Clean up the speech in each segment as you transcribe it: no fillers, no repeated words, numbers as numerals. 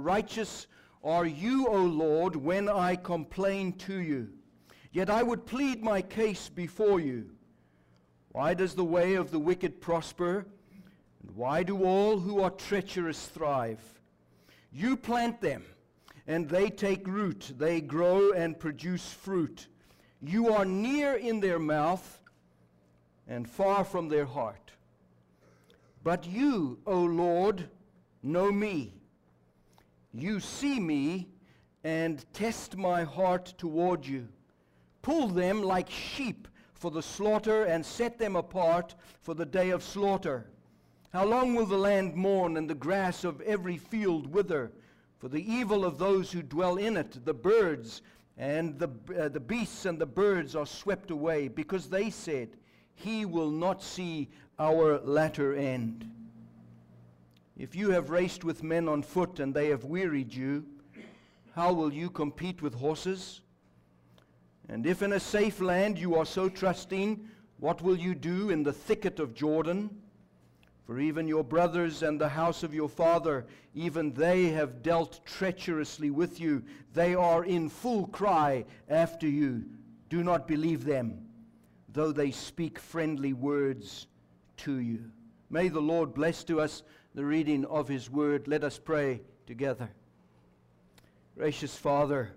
righteous are you, O Lord, when I complain to you. Yet I would plead my case before you. Why does the way of the wicked prosper? And why do all who are treacherous thrive? You plant them, and they take root. They grow and produce fruit. You are near in their mouth and far from their heart. But you, O Lord, know me. You see me and test my heart toward you. Pull them like sheep for the slaughter and set them apart for the day of slaughter. How long will the land mourn and the grass of every field wither? For the evil of those who dwell in it, the birds and the beasts and the birds are swept away, because they said, he will not see our latter end. If you have raced with men on foot and they have wearied you, how will you compete with horses? And if in a safe land you are so trusting, what will you do in the thicket of Jordan? For even your brothers and the house of your father, even they have dealt treacherously with you. They are in full cry after you. Do not believe them, though they speak friendly words to you. May the Lord bless to us the reading of his word. Let us pray together. Gracious Father,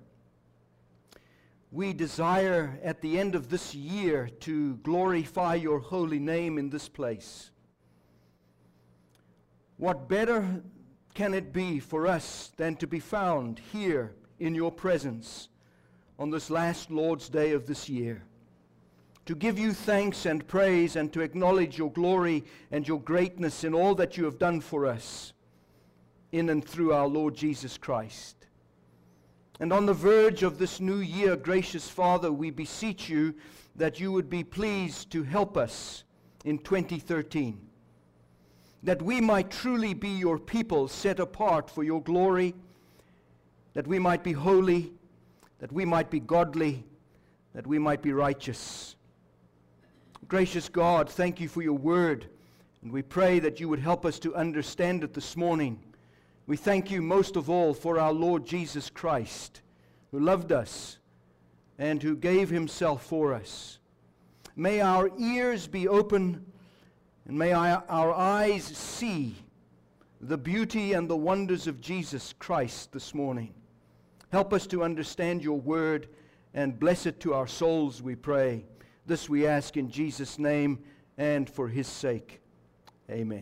we desire at the end of this year to glorify your holy name in this place. What better can it be for us than to be found here in your presence on this last Lord's Day of this year, to give you thanks and praise and to acknowledge your glory and your greatness in all that you have done for us in and through our Lord Jesus Christ. And on the verge of this new year, gracious Father, we beseech you that you would be pleased to help us in 2013, that we might truly be your people set apart for your glory, that we might be holy, that we might be godly, that we might be righteous. Gracious God, thank you for your word, and we pray that you would help us to understand it this morning. We thank you most of all for our Lord Jesus Christ, who loved us and who gave himself for us. May our ears be open, and may our eyes see the beauty and the wonders of Jesus Christ this morning. Help us to understand your word and bless it to our souls, we pray. This we ask in Jesus' name and for his sake. Amen.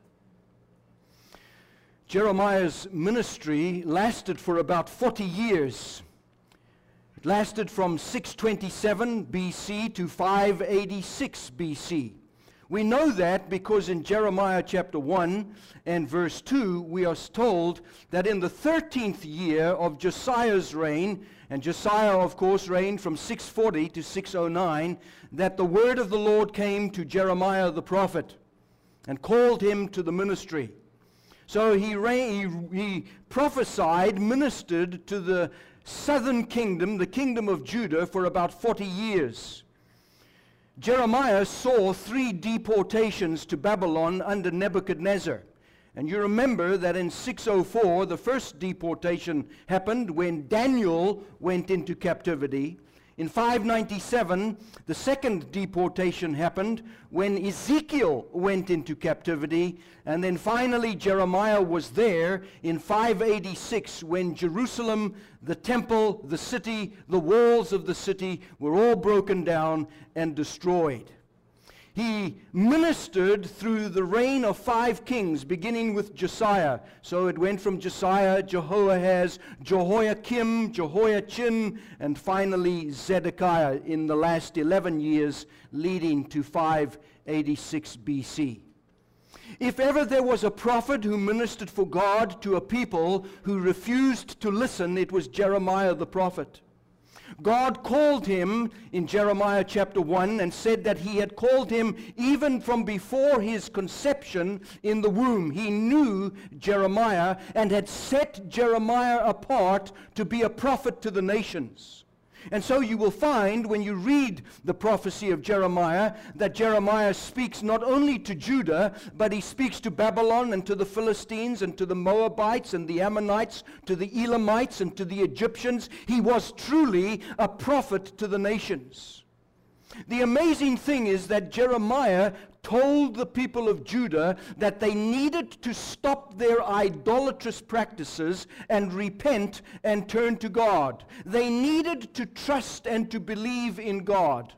Jeremiah's ministry lasted for about 40 years. It lasted from 627 BC to 586 BC. We know that because in Jeremiah chapter 1 and verse 2, we are told that in the 13th year of Josiah's reign, and Josiah, of course, reigned from 640 to 609, that the word of the Lord came to Jeremiah the prophet and called him to the ministry. So he prophesied, ministered to the southern kingdom, the kingdom of Judah, for about 40 years. Jeremiah saw 3 deportations to Babylon under Nebuchadnezzar. And you remember that in 604, the first deportation happened when Daniel went into captivity. In 597, the second deportation happened when Ezekiel went into captivity. And then finally, Jeremiah was there in 586 when Jerusalem, the temple, the city, the walls of the city were all broken down and destroyed. He ministered through the reign of 5 kings, beginning with Josiah. So it went from Josiah, Jehoahaz, Jehoiakim, Jehoiachin, and finally Zedekiah in the last 11 years, leading to 586 BC. If ever there was a prophet who ministered for God to a people who refused to listen, it was Jeremiah the prophet. God called him in Jeremiah chapter 1 and said that he had called him even from before his conception in the womb. He knew Jeremiah and had set Jeremiah apart to be a prophet to the nations. And so you will find when you read the prophecy of Jeremiah that Jeremiah speaks not only to Judah, but he speaks to Babylon and to the Philistines and to the Moabites and the Ammonites, to the Elamites and to the Egyptians. He was truly a prophet to the nations. The amazing thing is that Jeremiah told the people of Judah that they needed to stop their idolatrous practices and repent and turn to God. They needed to trust and to believe in God.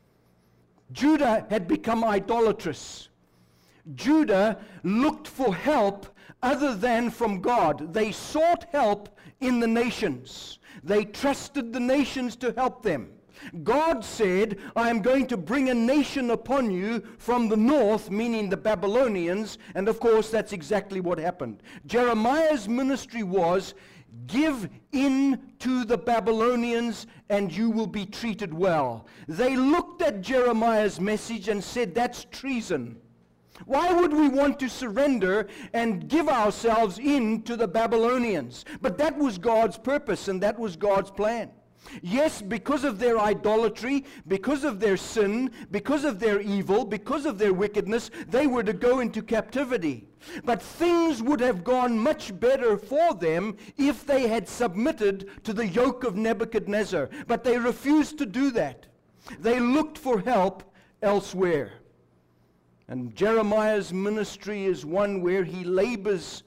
Judah had become idolatrous. Judah looked for help other than from God. They sought help in the nations. They trusted the nations to help them. God said, I am going to bring a nation upon you from the north, meaning the Babylonians, and of course that's exactly what happened. Jeremiah's ministry was, give in to the Babylonians and you will be treated well. They looked at Jeremiah's message and said, that's treason. Why would we want to surrender and give ourselves in to the Babylonians? But that was God's purpose and that was God's plan. Yes, because of their idolatry, because of their sin, because of their evil, because of their wickedness, they were to go into captivity. But things would have gone much better for them if they had submitted to the yoke of Nebuchadnezzar. But they refused to do that. They looked for help elsewhere. And Jeremiah's ministry is one where he labors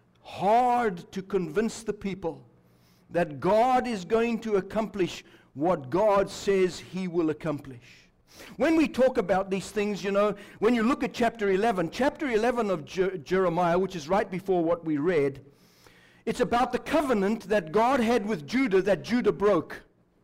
hard to convince the people that God is going to accomplish what God says he will accomplish. When we talk about these things, you know, when you look at chapter 11 of Jeremiah, which is right before what we read, it's about the covenant that God had with Judah that Judah broke.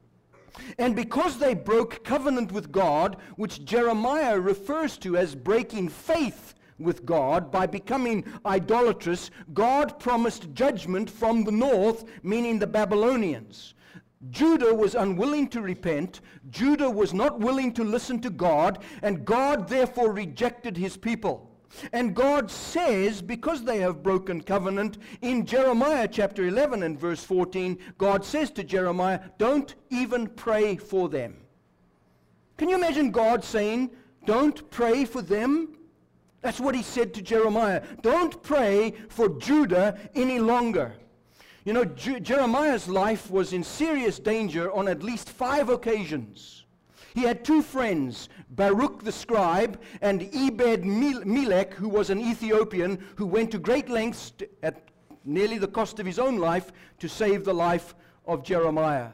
And because they broke covenant with God, which Jeremiah refers to as breaking faith with God by becoming idolatrous, God promised judgment from the north, meaning the Babylonians. Judah was unwilling to repent. Judah was not willing to listen to God, and God therefore rejected his people. And God says, because they have broken covenant, in Jeremiah chapter 11 and verse 14, God says to Jeremiah, don't even pray for them. Can you imagine God saying, don't pray for them? That's what he said to Jeremiah. Don't pray for Judah any longer. You know, Jeremiah's life was in serious danger on at least 5 occasions. He had 2 friends, Baruch the scribe and Ebed-Melech, who was an Ethiopian, who went to great lengths at nearly the cost of his own life to save the life of Jeremiah.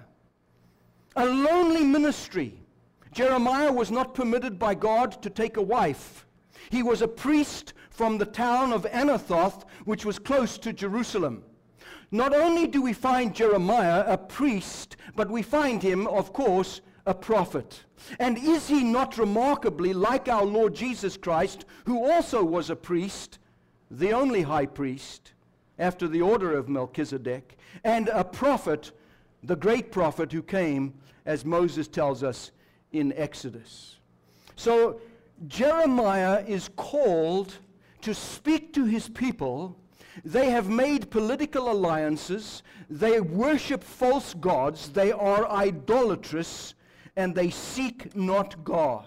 A lonely ministry. Jeremiah was not permitted by God to take a wife. He was a priest from the town of Anathoth, which was close to Jerusalem. Not only do we find Jeremiah a priest, but we find him, of course, a prophet. And is he not remarkably like our Lord Jesus Christ, who also was a priest, the only high priest, after the order of Melchizedek, and a prophet, the great prophet who came, as Moses tells us in Exodus. So, Jeremiah is called to speak to his people. They have made political alliances. They worship false gods. They are idolatrous, and they seek not God.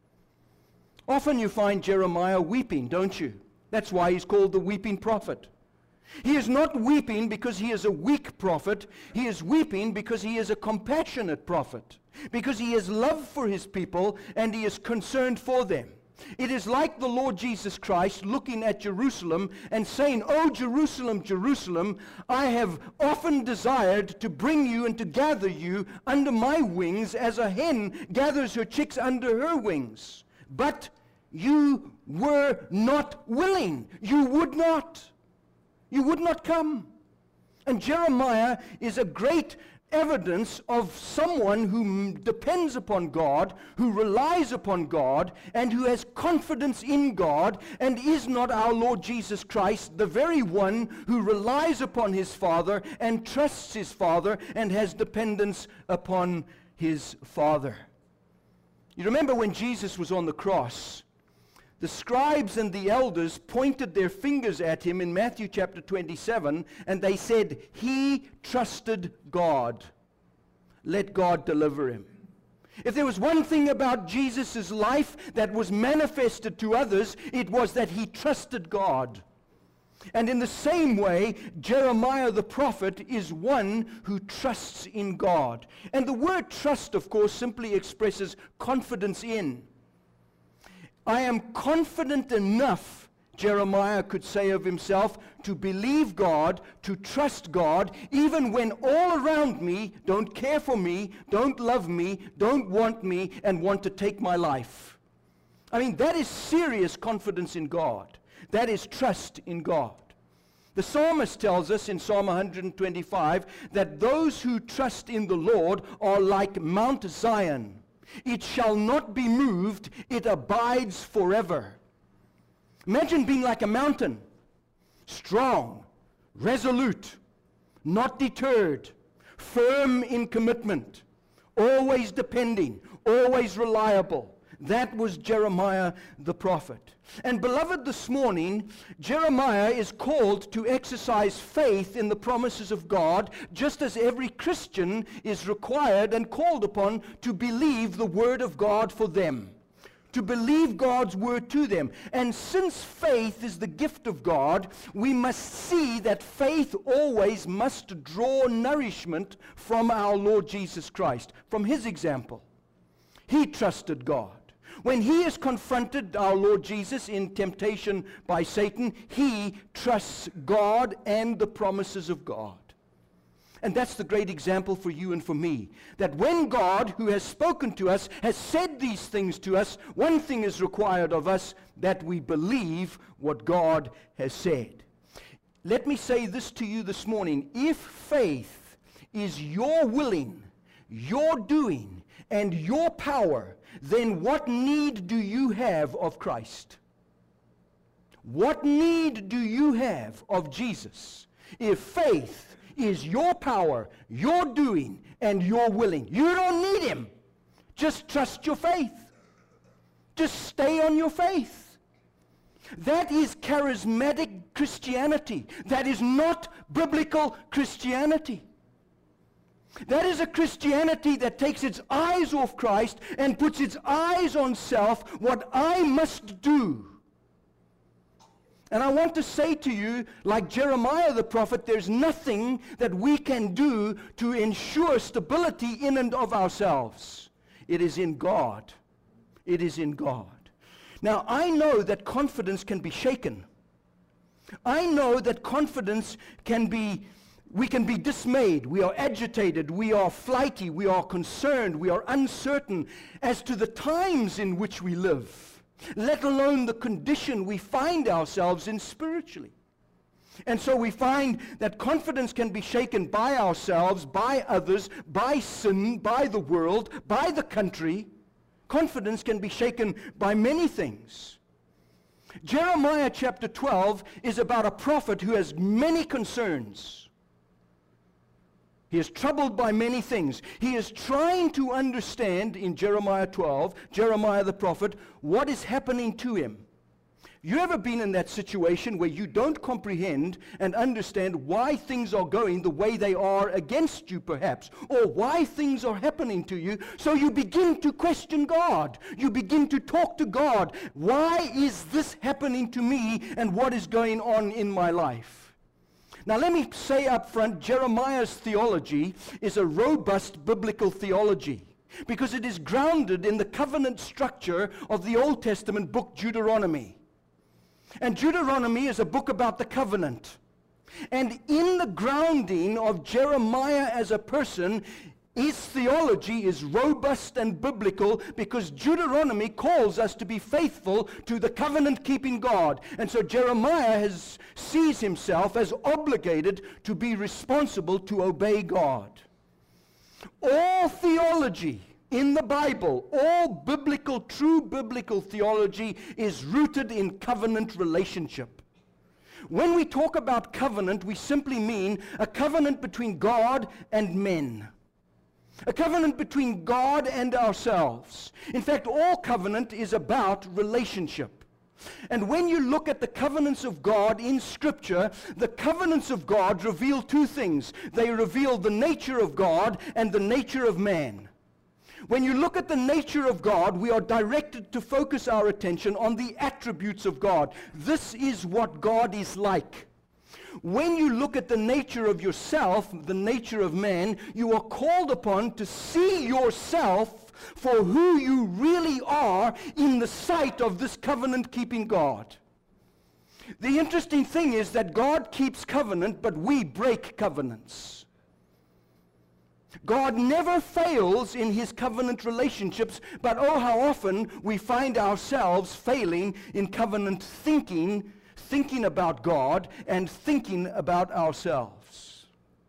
Often you find Jeremiah weeping, don't you? That's why he's called the weeping prophet. He is not weeping because he is a weak prophet. He is weeping because he is a compassionate prophet, because he has love for his people and he is concerned for them. It is like the Lord Jesus Christ looking at Jerusalem and saying, "Oh, Jerusalem, Jerusalem, I have often desired to bring you and to gather you under my wings as a hen gathers her chicks under her wings. But you were not willing. You would not. You would not come." And Jeremiah is a great evidence of someone who depends upon God, who relies upon God, and who has confidence in God, and is not our Lord Jesus Christ, the very one who relies upon his Father and trusts his Father and has dependence upon his Father. You remember when Jesus was on the cross, the scribes and the elders pointed their fingers at him in Matthew chapter 27, and they said, "He trusted God." let God deliver him. If there was one thing about Jesus' life that was manifested to others, it was that he trusted God. And in the same way, Jeremiah the prophet is one who trusts in God. And the word trust, of course, simply expresses confidence in. I am confident enough, Jeremiah could say of himself, to believe God, to trust God, even when all around me don't care for me, don't love me, don't want me, and want to take my life. I mean, that is serious confidence in God. That is trust in God. The psalmist tells us in Psalm 125 that those who trust in the Lord are like Mount Zion. It shall not be moved, it abides forever. Imagine being like a mountain, strong, resolute, not deterred, firm in commitment, always depending, always reliable. That was Jeremiah the prophet. And beloved, this morning, Jeremiah is called to exercise faith in the promises of God, just as every Christian is required and called upon to believe the word of God for them, to believe God's word to them. And since faith is the gift of God, we must see that faith always must draw nourishment from our Lord Jesus Christ, from his example. He trusted God. When he is confronted, our Lord Jesus, in temptation by Satan, he trusts God and the promises of God. And that's the great example for you and for me, that when God, who has spoken to us, has said these things to us, one thing is required of us, that we believe what God has said. Let me say this to you this morning. If faith is your willing, your doing, and your power, then what need do you have of Christ? What need do you have of Jesus? If faith is your power, your doing, and your willing, you don't need him. Just trust your faith. Just stay on your faith. That is charismatic Christianity. That is not biblical Christianity. That is a Christianity that takes its eyes off Christ and puts its eyes on self, what I must do. And I want to say to you, like Jeremiah the prophet, there's nothing that we can do to ensure stability in and of ourselves. It is in God. It is in God. Now, I know that confidence can be shaken. I know that confidence we can be dismayed, we are agitated, we are flighty, we are concerned, we are uncertain as to the times in which we live, let alone the condition we find ourselves in spiritually. And so we find that confidence can be shaken by ourselves, by others, by sin, by the world, by the country. Confidence can be shaken by many things. Jeremiah chapter 12 is about a prophet who has many concerns. He is troubled by many things. He is trying to understand in Jeremiah 12, Jeremiah the prophet, what is happening to him. You ever been in that situation where you don't comprehend and understand why things are going the way they are against you perhaps, or why things are happening to you, so you begin to question God. You begin to talk to God. Why is this happening to me, and what is going on in my life? Now let me say up front, Jeremiah's theology is a robust biblical theology because it is grounded in the covenant structure of the Old Testament book Deuteronomy. And Deuteronomy is a book about the covenant. And in the grounding of Jeremiah as a person, his theology is robust and biblical because Deuteronomy calls us to be faithful to the covenant-keeping God. And so Jeremiah sees himself as obligated to be responsible to obey God. All theology in the Bible, all biblical, true biblical theology is rooted in covenant relationship. When we talk about covenant, we simply mean a covenant between God and men. A covenant between God and ourselves. In fact, all covenant is about relationship. And when you look at the covenants of God in Scripture, the covenants of God reveal two things. They reveal the nature of God and the nature of man. When you look at the nature of God, we are directed to focus our attention on the attributes of God. This is what God is like. When you look at the nature of yourself, the nature of man, you are called upon to see yourself for who you really are in the sight of this covenant-keeping God. The interesting thing is that God keeps covenant, but we break covenants. God never fails in his covenant relationships, but oh, how often we find ourselves failing in covenant thinking about God and thinking about ourselves.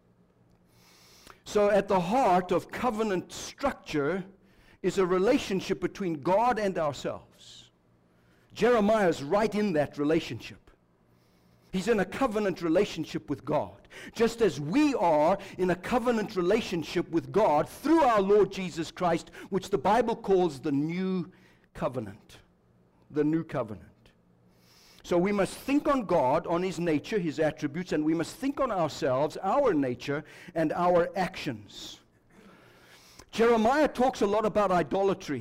So at the heart of covenant structure is a relationship between God and ourselves. Jeremiah is right in that relationship. He's in a covenant relationship with God, just as we are in a covenant relationship with God through our Lord Jesus Christ, which the Bible calls the new covenant. The new covenant. So we must think on God, on his nature, his attributes, and we must think on ourselves, our nature, and our actions. Jeremiah talks a lot about idolatry.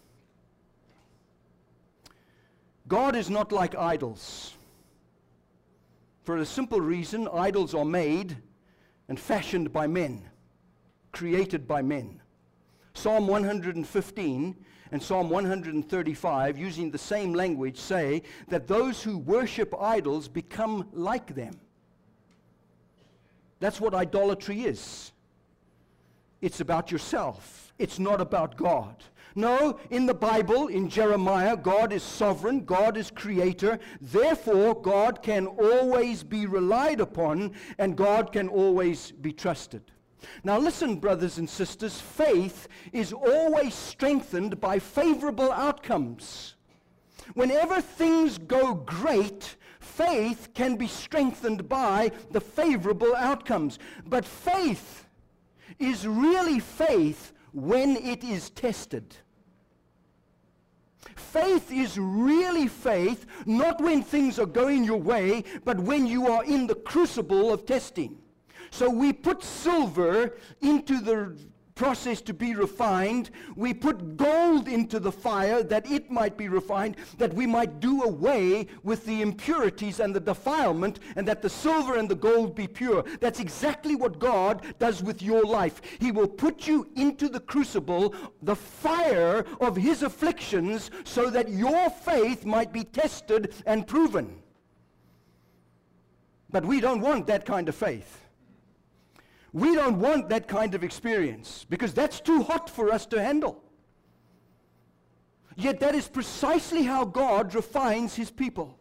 God is not like idols. For a simple reason, idols are made and fashioned by men, created by men. Psalm 115 and Psalm 135, using the same language, say that those who worship idols become like them. That's what idolatry is. It's about yourself. It's not about God. No, in the Bible, in Jeremiah, God is sovereign, God is creator, therefore God can always be relied upon and God can always be trusted. Now listen, brothers and sisters, faith is always strengthened by favorable outcomes. Whenever things go great, faith can be strengthened by the favorable outcomes. But faith is really faith when it is tested. Faith is really faith, not when things are going your way, but when you are in the crucible of testing. So we put silver into the process to be refined. We put gold into the fire that it might be refined, that we might do away with the impurities and the defilement, and that the silver and the gold be pure. That's exactly what God does with your life. He will put you into the crucible, the fire of his afflictions, so that your faith might be tested and proven. But we don't want that kind of faith. We don't want that kind of experience because that's too hot for us to handle. Yet that is precisely how God refines his people.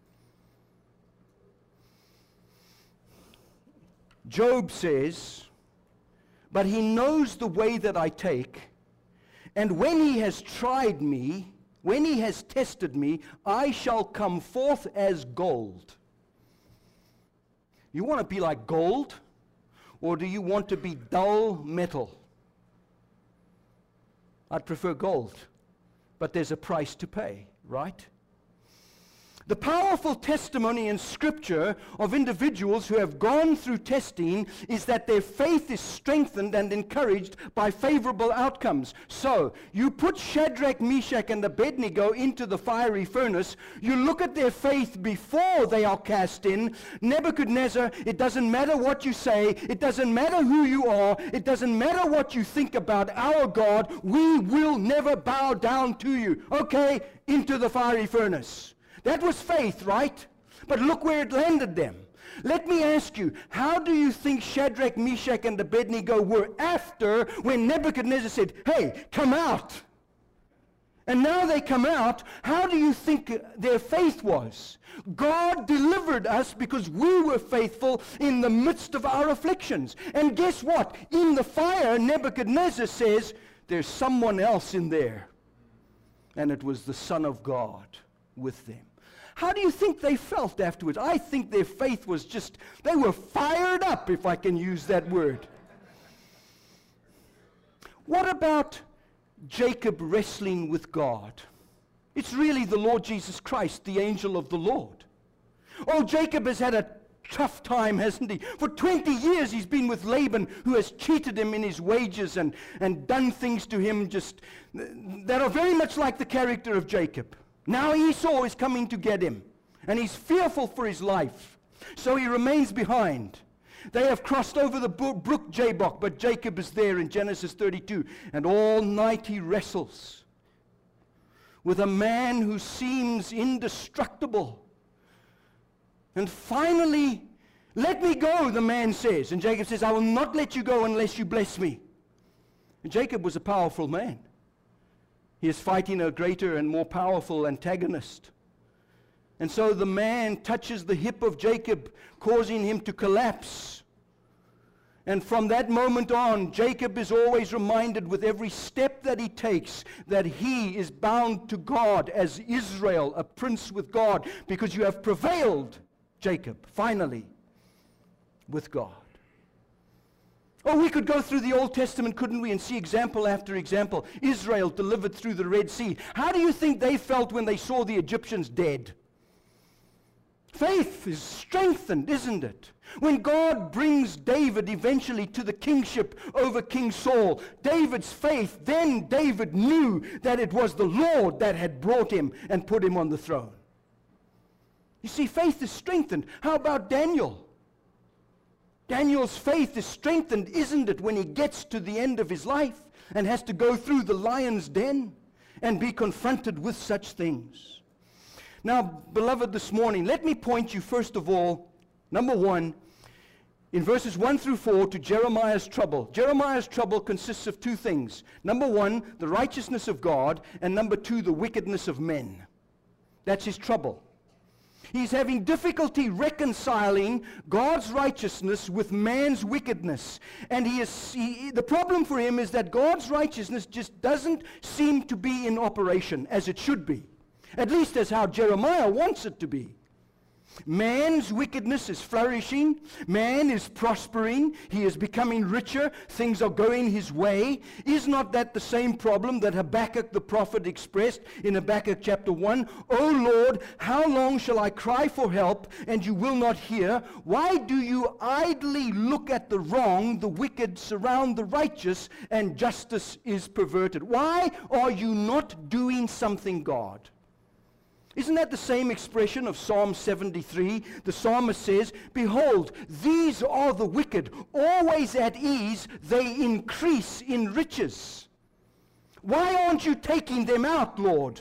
Job says, "But he knows the way that I take, and when he has tried me, when he has tested me, I shall come forth as gold." You want to be like gold? Or do you want to be dull metal? I'd prefer gold, but there's a price to pay, right? The powerful testimony in Scripture of individuals who have gone through testing is that their faith is strengthened and encouraged by favorable outcomes. So, you put Shadrach, Meshach, and Abednego into the fiery furnace. You look at their faith before they are cast in. Nebuchadnezzar, it doesn't matter what you say. It doesn't matter who you are. It doesn't matter what you think about our God. We will never bow down to you. Okay, into the fiery furnace. That was faith, right? But look where it landed them. Let me ask you, how do you think Shadrach, Meshach, and Abednego were after when Nebuchadnezzar said, "Hey, come out"? And now they come out. How do you think their faith was? God delivered us because we were faithful in the midst of our afflictions. And guess what? In the fire, Nebuchadnezzar says, there's someone else in there. And it was the Son of God with them. How do you think they felt afterwards? I think their faith was just, they were fired up, if I can use that word. What about Jacob wrestling with God? It's really the Lord Jesus Christ, the angel of the Lord. Oh, Jacob has had a tough time, hasn't he? For 20 years he's been with Laban, who has cheated him in his wages and done things to him just that are very much like the character of Jacob. Now Esau is coming to get him, and he's fearful for his life. So he remains behind. They have crossed over the brook Jabbok, but Jacob is there in Genesis 32, and all night he wrestles with a man who seems indestructible. And finally, "Let me go," the man says. And Jacob says, "I will not let you go unless you bless me." And Jacob was a powerful man. He is fighting a greater and more powerful antagonist. And so the man touches the hip of Jacob, causing him to collapse. And from that moment on, Jacob is always reminded with every step that he takes that he is bound to God as Israel, a prince with God, because you have prevailed, Jacob, finally, with God. Oh, we could go through the Old Testament, couldn't we, and see example after example. Israel delivered through the Red Sea. How do you think they felt when they saw the Egyptians dead? Faith is strengthened, isn't it? When God brings David eventually to the kingship over King Saul, David's faith, then David knew that it was the Lord that had brought him and put him on the throne. You see, faith is strengthened. How about Daniel? Daniel's faith is strengthened, isn't it, when he gets to the end of his life and has to go through the lion's den and be confronted with such things. Now, beloved, this morning, let me point you first of all, number one, in verses 1 through 4 to Jeremiah's trouble. Jeremiah's trouble consists of two things. Number one, the righteousness of God, and number two, the wickedness of men. That's his trouble. He's having difficulty reconciling God's righteousness with man's wickedness. And the problem for him is that God's righteousness just doesn't seem to be in operation as it should be. At least as how Jeremiah wants it to be. Man's wickedness is flourishing. Man is prospering. He is becoming richer. Things are going his way. Is not that the same problem that Habakkuk the prophet expressed in Habakkuk chapter 1? "O Lord, how long shall I cry for help, and you will not hear? Why do you idly look at the wrong? The wicked surround the righteous, and justice is perverted." Why are you not doing something, God? Isn't that the same expression of Psalm 73? The psalmist says, "Behold, these are the wicked, always at ease, they increase in riches." Why aren't you taking them out, Lord?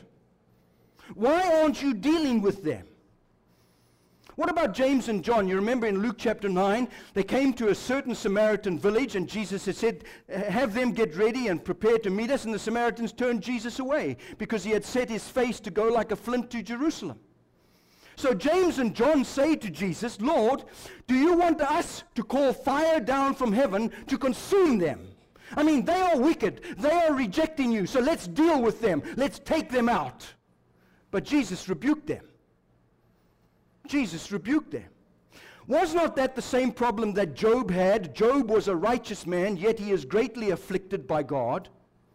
Why aren't you dealing with them? What about James and John? You remember in Luke chapter 9, they came to a certain Samaritan village, and Jesus had said, "Have them get ready and prepare to meet us." And the Samaritans turned Jesus away because he had set his face to go like a flint to Jerusalem. So James and John say to Jesus, "Lord, do you want us to call fire down from heaven to consume them? I mean, they are wicked. They are rejecting you. So let's deal with them. Let's take them out." But Jesus rebuked them. Jesus rebuked them. Was not that the same problem that Job had? Job was a righteous man, yet he is greatly afflicted by God.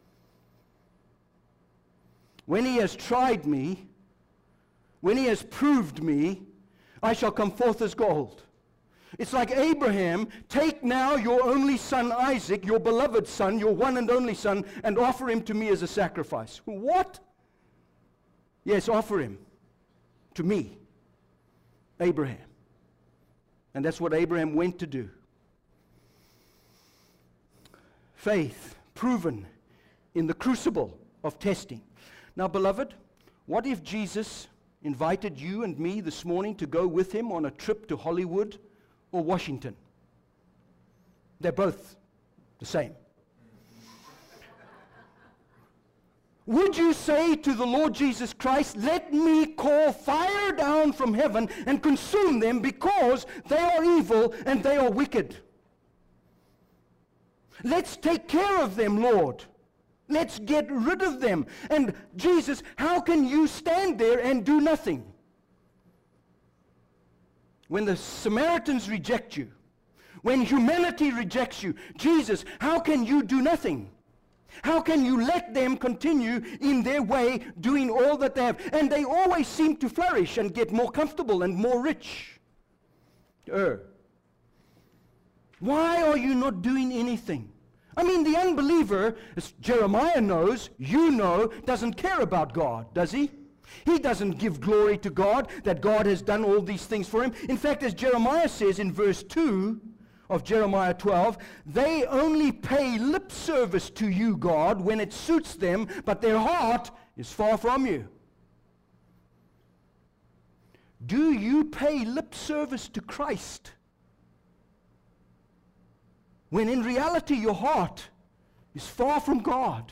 "When he has tried me, when he has proved me, I shall come forth as gold." It's like Abraham, "Take now your only son Isaac, your beloved son, your one and only son, and offer him to me as a sacrifice." What? Yes, offer him to me, Abraham. And that's what Abraham went to do. Faith proven in the crucible of testing. Now, beloved, what if Jesus invited you and me this morning to go with him on a trip to Hollywood or Washington? They're both the same. Would you say to the Lord Jesus Christ, "Let me call fire down from heaven and consume them because they are evil and they are wicked"? Let's take care of them, Lord. Let's get rid of them. And Jesus, how can you stand there and do nothing? When the Samaritans reject you, when humanity rejects you, Jesus, how can you do nothing? How can you let them continue in their way, doing all that they have? And they always seem to flourish and get more comfortable and more rich. Why are you not doing anything? I mean, the unbeliever, as Jeremiah knows, you know, doesn't care about God, does he? He doesn't give glory to God, that God has done all these things for him. In fact, as Jeremiah says in verse 2 of Jeremiah 12, they only pay lip service to you, God, when it suits them, but their heart is far from you. Do you pay lip service to Christ when in reality your heart is far from God?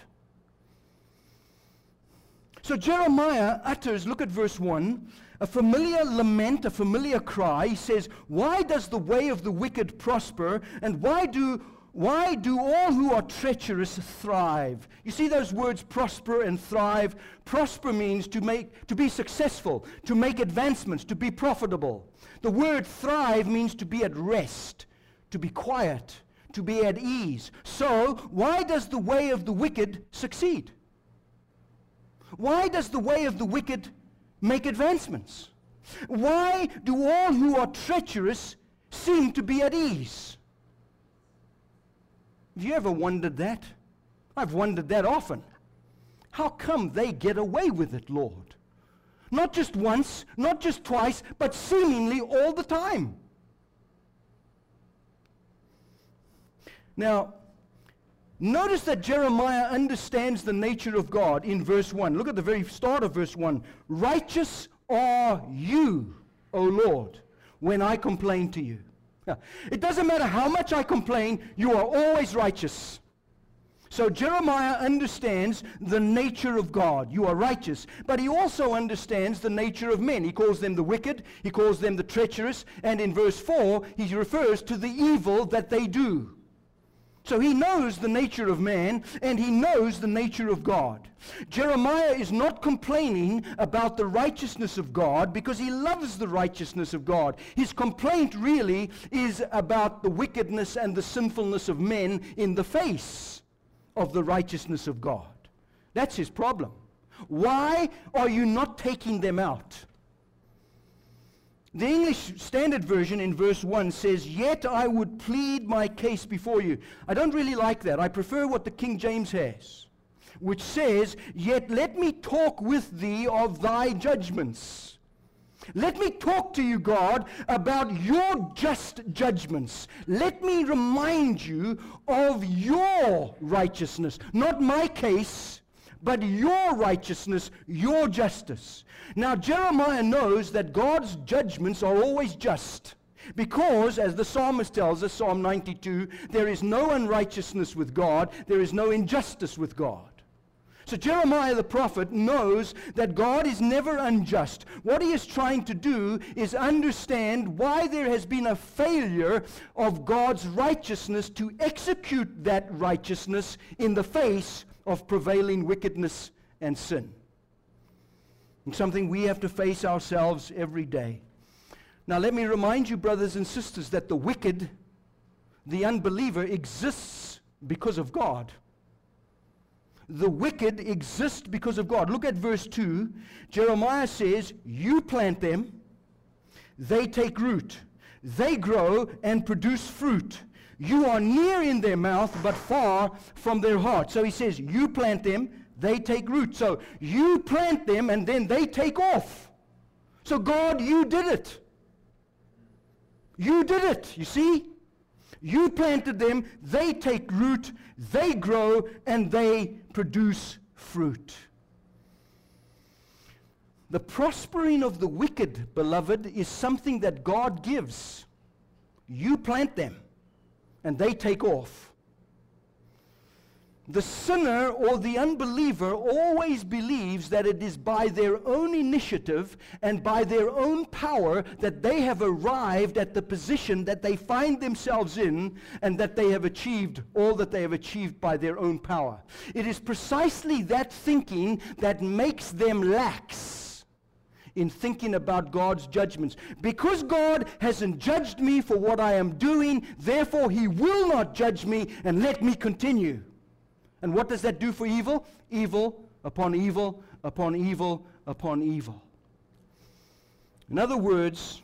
So Jeremiah utters, look at verse 1, a familiar lament, a familiar cry. He says, why does the way of the wicked prosper, and why do all who are treacherous thrive? You see those words, prosper and thrive? Prosper means to be successful, to make advancements, to be profitable. The word thrive means to be at rest, to be quiet, to be at ease. So, why does the way of the wicked succeed? Why does the way of the wicked make advancements? Why do all who are treacherous seem to be at ease? Have you ever wondered that? I've wondered that often. How come they get away with it, Lord? Not just once, not just twice, but seemingly all the time. Now, notice that Jeremiah understands the nature of God in verse 1. Look at the very start of verse 1. Righteous are you, O Lord, when I complain to you. It doesn't matter how much I complain, you are always righteous. So Jeremiah understands the nature of God. You are righteous. But he also understands the nature of men. He calls them the wicked, he calls them the treacherous, and in verse 4 he refers to the evil that they do. So he knows the nature of man, and he knows the nature of God. Jeremiah is not complaining about the righteousness of God because he loves the righteousness of God. His complaint really is about the wickedness and the sinfulness of men in the face of the righteousness of God. That's his problem. Why are you not taking them out? The English Standard Version in verse 1 says, yet I would plead my case before you. I don't really like that. I prefer what the King James has, which says, yet let me talk with thee of thy judgments. Let me talk to you, God, about your just judgments. Let me remind you of your righteousness, not my case, but your righteousness, your justice. Now Jeremiah knows that God's judgments are always just, because, as the psalmist tells us, Psalm 92, there is no unrighteousness with God, there is no injustice with God. So Jeremiah the prophet knows that God is never unjust. What he is trying to do is understand why there has been a failure of God's righteousness to execute that righteousness in the face of prevailing wickedness and sin. It's something we have to face ourselves every day. Now let me remind you, brothers and sisters, that the wicked, the unbeliever, exists because of God. The wicked exist because of God. Look at verse 2. Jeremiah says, you plant them, they take root, they grow and produce fruit. You are near in their mouth, but far from their heart. So he says, you plant them, they take root. So you plant them, and then they take off. So God, you did it. You did it, you see? You planted them, they take root, they grow, and they produce fruit. The prospering of the wicked, beloved, is something that God gives. You plant them, and they take off. The sinner or the unbeliever always believes that it is by their own initiative and by their own power that they have arrived at the position that they find themselves in, and that they have achieved all that they have achieved by their own power. It is precisely that thinking that makes them lax in thinking about God's judgments. Because God hasn't judged me for what I am doing, therefore he will not judge me and let me continue. And what does that do for evil? Evil upon evil upon evil upon evil. In other words,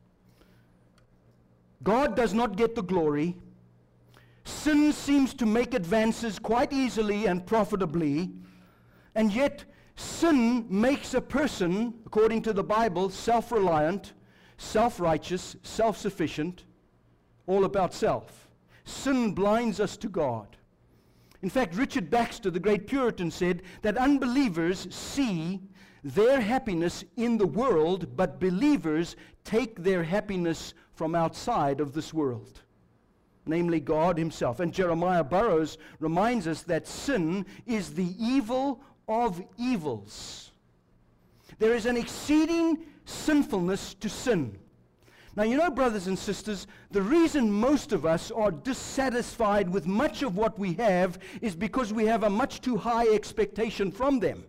God does not get the glory. Sin seems to make advances quite easily and profitably, and yet sin makes a person, according to the Bible, self-reliant, self-righteous, self-sufficient, all about self. Sin blinds us to God. In fact, Richard Baxter, the great Puritan, said that unbelievers see their happiness in the world, but believers take their happiness from outside of this world, namely God himself. And Jeremiah Burroughs reminds us that sin is the evil of evils. There is an exceeding sinfulness to sin. Now, you know, brothers and sisters, the reason most of us are dissatisfied with much of what we have is because we have a much too high expectation from them.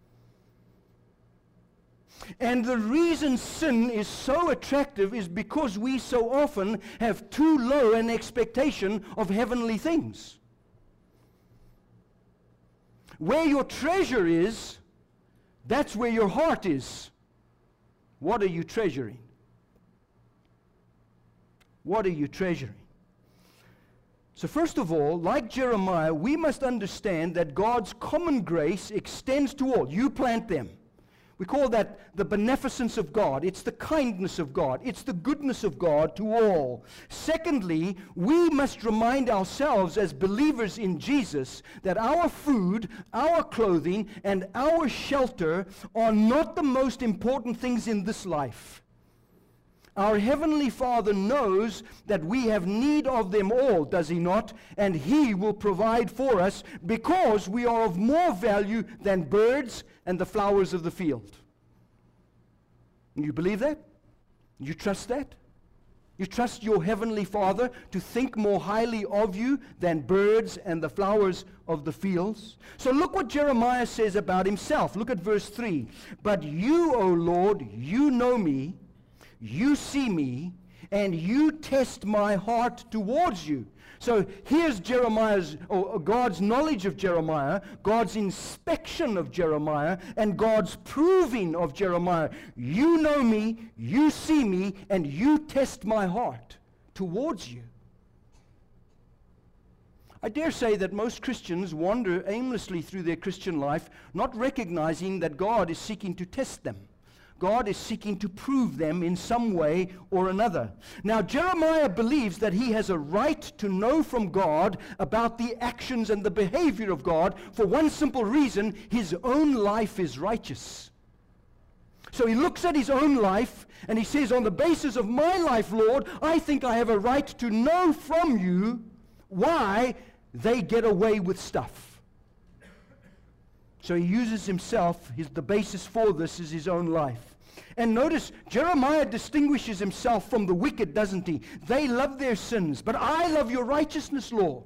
And the reason sin is so attractive is because we so often have too low an expectation of heavenly things. Where your treasure is, that's where your heart is. What are you treasuring? What are you treasuring? So first of all, like Jeremiah, we must understand that God's common grace extends to all. You plant them. We call that the beneficence of God. It's the kindness of God. It's the goodness of God to all. Secondly, we must remind ourselves as believers in Jesus that our food, our clothing, and our shelter are not the most important things in this life. Our Heavenly Father knows that we have need of them all, does He not? And He will provide for us because we are of more value than birds and the flowers of the field. You believe that? You trust that? You trust your Heavenly Father to think more highly of you than birds and the flowers of the fields? So look what Jeremiah says about himself. Look at verse 3. But you, O Lord, you know me. You see me, and you test my heart towards you. So here's Jeremiah's, or God's knowledge of Jeremiah, God's inspection of Jeremiah, and God's proving of Jeremiah. You know me, you see me, and you test my heart towards you. I dare say that most Christians wander aimlessly through their Christian life, not recognizing that God is seeking to test them. God is seeking to prove them in some way or another. Now, Jeremiah believes that he has a right to know from God about the actions and the behavior of God for one simple reason: his own life is righteous. So he looks at his own life and he says, on the basis of my life, Lord, I think I have a right to know from you why they get away with stuff. So he uses himself, the basis for this is his own life. And notice, Jeremiah distinguishes himself from the wicked, doesn't he? They love their sins, but I love your righteousness, Lord.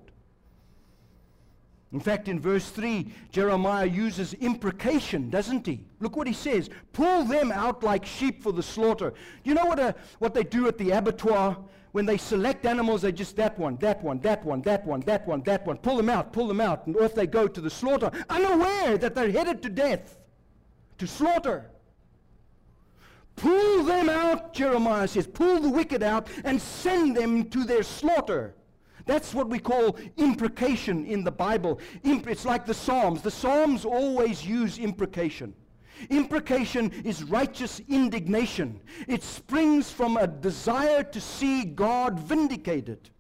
In fact, in verse 3, Jeremiah uses imprecation, doesn't he? Look what he says. Pull them out like sheep for the slaughter. You know what they do at the abattoir? When they select animals, they just that one. Pull them out, and off they go to the slaughter, unaware that they're headed to death, to slaughter. Pull them out, Jeremiah says. Pull the wicked out and send them to their slaughter. That's what we call imprecation in the Bible. It's like the Psalms. The Psalms always use imprecation. Imprecation is righteous indignation. It springs from a desire to see God vindicated.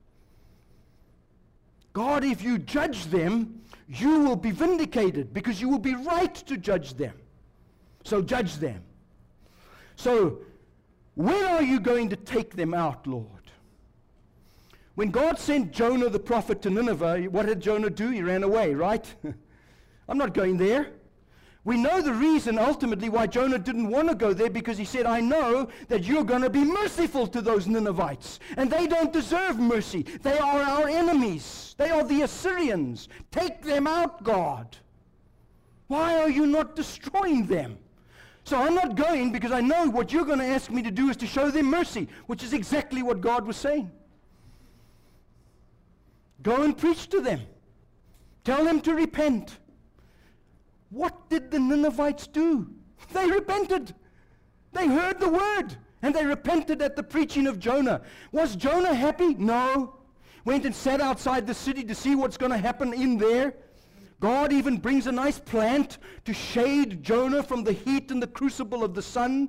God, if you judge them, you will be vindicated because you will be right to judge them. So judge them. So, when are you going to take them out, Lord? When God sent Jonah the prophet to Nineveh, what did Jonah do? He ran away, right? I'm not going there. We know the reason ultimately why Jonah didn't want to go there, because he said, I know that you're going to be merciful to those Ninevites, and they don't deserve mercy. They are our enemies. They are the Assyrians. Take them out, God. Why are you not destroying them? So I'm not going because I know what you're going to ask me to do is to show them mercy, which is exactly what God was saying. Go and preach to them. Tell them to repent. What did the Ninevites do? They repented. They heard the word, and they repented at the preaching of Jonah. Was Jonah happy? No. Went and sat outside the city to see what's going to happen in there. God even brings a nice plant to shade Jonah from the heat and the crucible of the sun.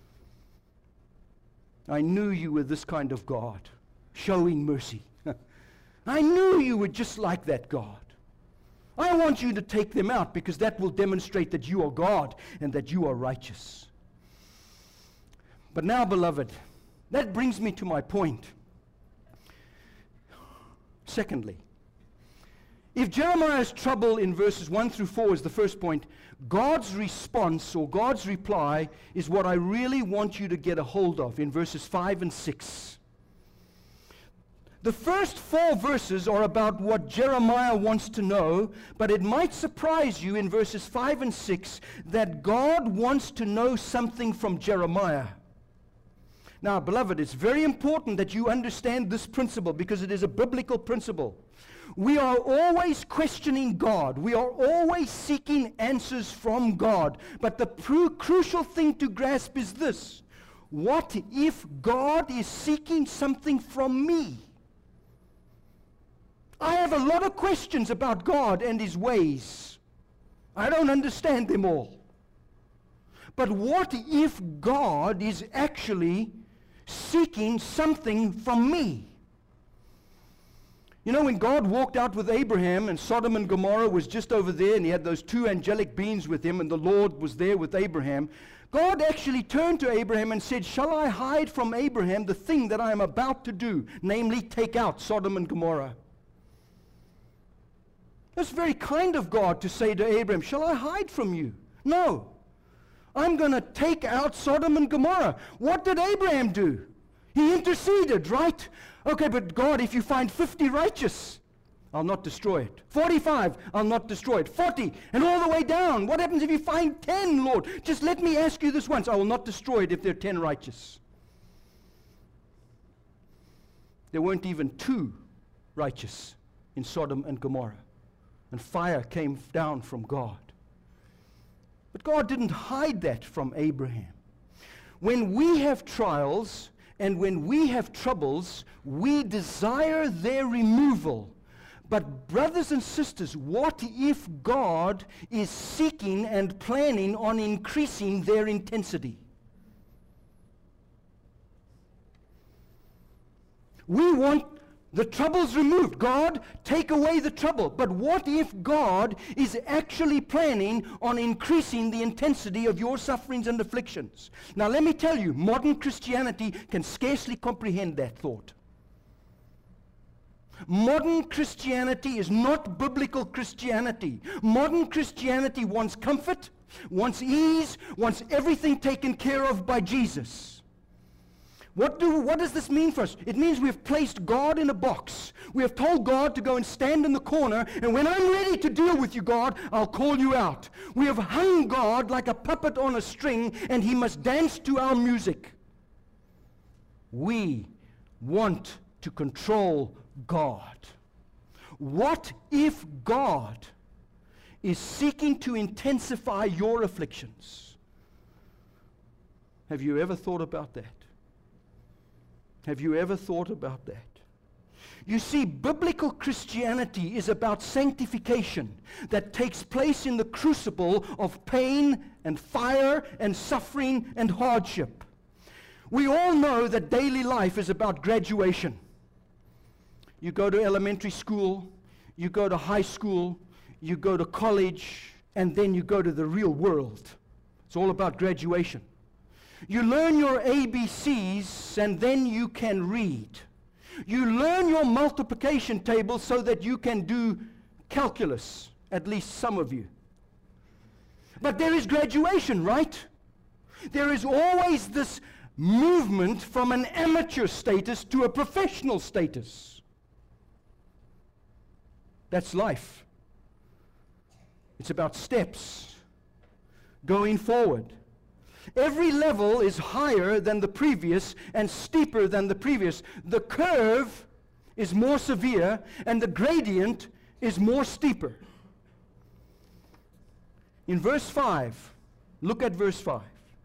I knew you were this kind of God, showing mercy. I knew you were just like that God. I want you to take them out because that will demonstrate that you are God and that you are righteous. But now, beloved, that brings me to my point. Secondly, if Jeremiah's trouble in verses 1 through 4 is the first point, God's response or God's reply is what I really want you to get a hold of in verses 5 and 6. The first 4 verses are about what Jeremiah wants to know, but it might surprise you in verses 5 and 6 that God wants to know something from Jeremiah. Now, beloved, it's very important that you understand this principle because it is a biblical principle. We are always questioning God. We are always seeking answers from God. But the crucial thing to grasp is this. What if God is seeking something from me? I have a lot of questions about God and His ways. I don't understand them all. But what if God is actually seeking something from me? You know, when God walked out with Abraham and Sodom and Gomorrah was just over there and he had those 2 angelic beings with him and the Lord was there with Abraham, God actually turned to Abraham and said, shall I hide from Abraham the thing that I am about to do, namely take out Sodom and Gomorrah? That's very kind of God to say to Abraham, shall I hide from you? No. I'm going to take out Sodom and Gomorrah. What did Abraham do? He interceded, right? Okay, but God, if you find 50 righteous, I'll not destroy it. 45, I'll not destroy it. 40, and all the way down. What happens if you find 10, Lord? Just let me ask you this once. I will not destroy it if there are 10 righteous. There weren't even 2 righteous in Sodom and Gomorrah. And fire came down from God. But God didn't hide that from Abraham. When we have trials and when we have troubles, we desire their removal. But brothers and sisters, what if God is seeking and planning on increasing their intensity? We want the troubles removed. God, take away the trouble. But what if God is actually planning on increasing the intensity of your sufferings and afflictions? Now let me tell you, modern Christianity can scarcely comprehend that thought. Modern Christianity is not biblical Christianity. Modern Christianity wants comfort, wants ease, wants everything taken care of by Jesus. What does this mean for us? It means we've placed God in a box. We have told God to go and stand in the corner, and when I'm ready to deal with you, God, I'll call you out. We have hung God like a puppet on a string, and He must dance to our music. We want to control God. What if God is seeking to intensify your afflictions? Have you ever thought about that? Have you ever thought about that? You see, biblical Christianity is about sanctification that takes place in the crucible of pain and fire and suffering and hardship. We all know that daily life is about graduation. You go to elementary school, you go to high school, you go to college, and then you go to the real world. It's all about graduation. You learn your ABCs and then you can read. You learn your multiplication table so that you can do calculus, at least some of you. But there is graduation, right? There is always this movement from an amateur status to a professional status. That's life. It's about steps going forward. Every level is higher than the previous and steeper than the previous. The curve is more severe and the gradient is more steeper. In verse 5, look at verse 5.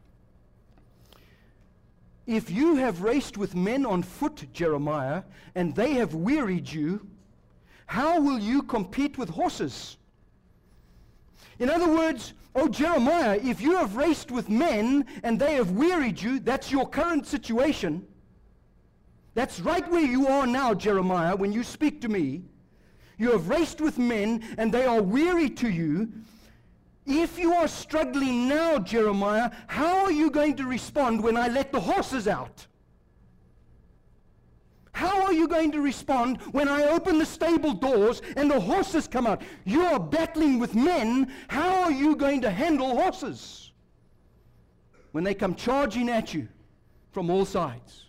If you have raced with men on foot, Jeremiah, and they have wearied you, how will you compete with horses? In other words, oh Jeremiah, if you have raced with men and they have wearied you, that's your current situation. That's right where you are now, Jeremiah, when you speak to me. You have raced with men and they are weary to you. If you are struggling now, Jeremiah, how are you going to respond when I let the horses out? How are you going to respond when I open the stable doors and the horses come out? You are battling with men. How are you going to handle horses when they come charging at you from all sides?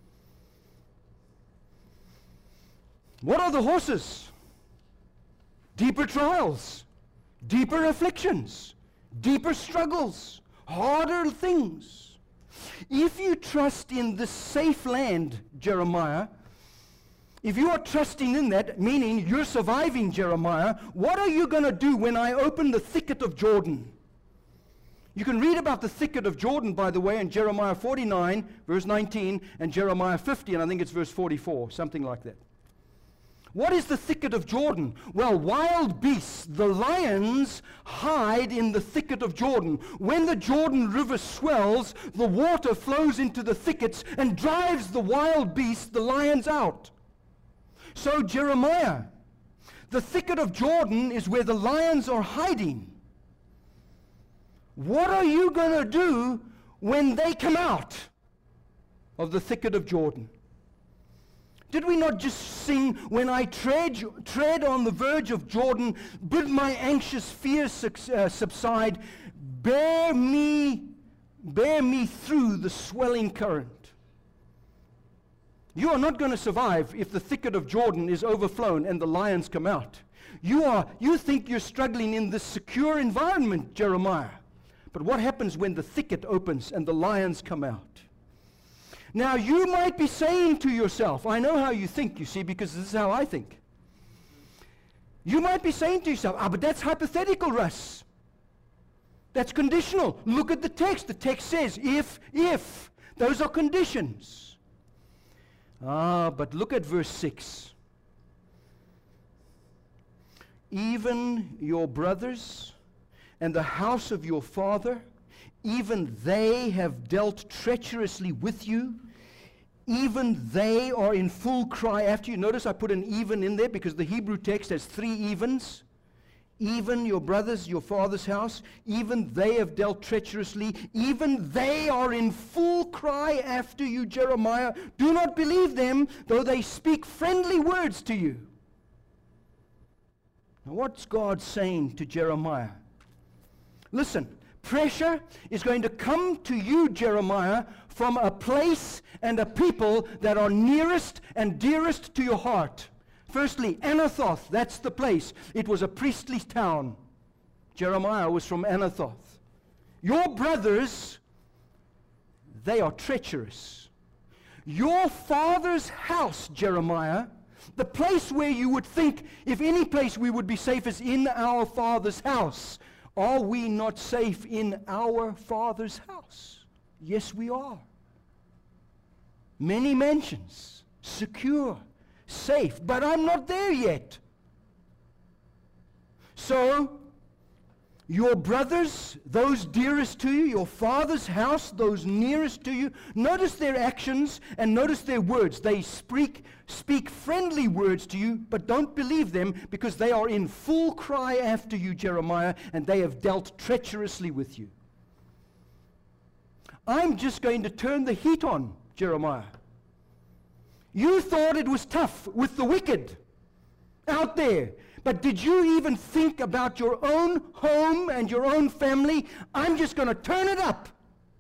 What are the horses? Deeper trials, deeper afflictions, deeper struggles, harder things. If you trust in the safe land, Jeremiah, if you are trusting in that, meaning you're surviving, Jeremiah, what are you going to do when I open the thicket of Jordan? You can read about the thicket of Jordan, by the way, in Jeremiah 49, verse 19, and Jeremiah 50, and I think it's verse 44, something like that. What is the thicket of Jordan? Well, wild beasts, the lions, hide in the thicket of Jordan. When the Jordan River swells, the water flows into the thickets and drives the wild beasts, the lions, out. So, Jeremiah, the thicket of Jordan is where the lions are hiding. What are you going to do when they come out of the thicket of Jordan? Did we not just sing, when I tread on the verge of Jordan, bid my anxious fears subside, bear me through the swelling current? You are not going to survive if the thicket of Jordan is overflown and the lions come out. You think you're struggling in this secure environment, Jeremiah. But what happens when the thicket opens and the lions come out? Now, you might be saying to yourself, I know how you think, you see, because this is how I think. You might be saying to yourself, but that's hypothetical, Russ. That's conditional. Look at the text. The text says, if. Those are conditions. But look at verse 6. Even your brothers and the house of your father, even they have dealt treacherously with you. Even they are in full cry after you. Notice I put an even in there because the Hebrew text has 3 evens. Even your brothers, your father's house, even they have dealt treacherously. Even they are in full cry after you, Jeremiah. Do not believe them, though they speak friendly words to you. Now what's God saying to Jeremiah? Listen. Pressure is going to come to you, Jeremiah, from a place and a people that are nearest and dearest to your heart. Firstly, Anathoth, that's the place. It was a priestly town. Jeremiah was from Anathoth. Your brothers, they are treacherous. Your father's house, Jeremiah, the place where you would think, if any place we would be safe is in our father's house. Are we not safe in our Father's house? Yes, we are. Many mansions, secure, safe, but I'm not there yet. So, your brothers, those dearest to you, your father's house, those nearest to you, notice their actions and notice their words. They speak friendly words to you, but don't believe them because they are in full cry after you, Jeremiah, and they have dealt treacherously with you. I'm just going to turn the heat on, Jeremiah. You thought it was tough with the wicked out there. But did you even think about your own home and your own family? I'm just going to turn it up.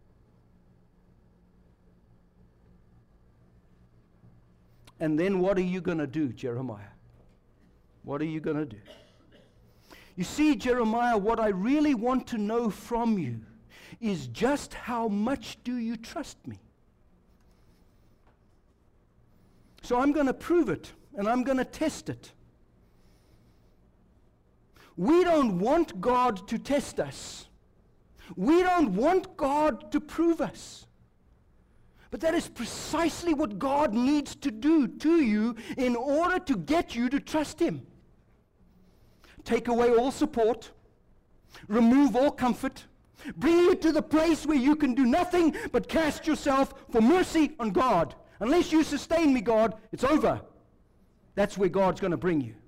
And then what are you going to do, Jeremiah? What are you going to do? You see, Jeremiah, what I really want to know from you is just how much do you trust me? So I'm going to prove it, and I'm going to test it. We don't want God to test us. We don't want God to prove us. But that is precisely what God needs to do to you in order to get you to trust Him. Take away all support, remove all comfort, bring you to the place where you can do nothing but cast yourself for mercy on God. Unless you sustain me, God, it's over. That's where God's going to bring you.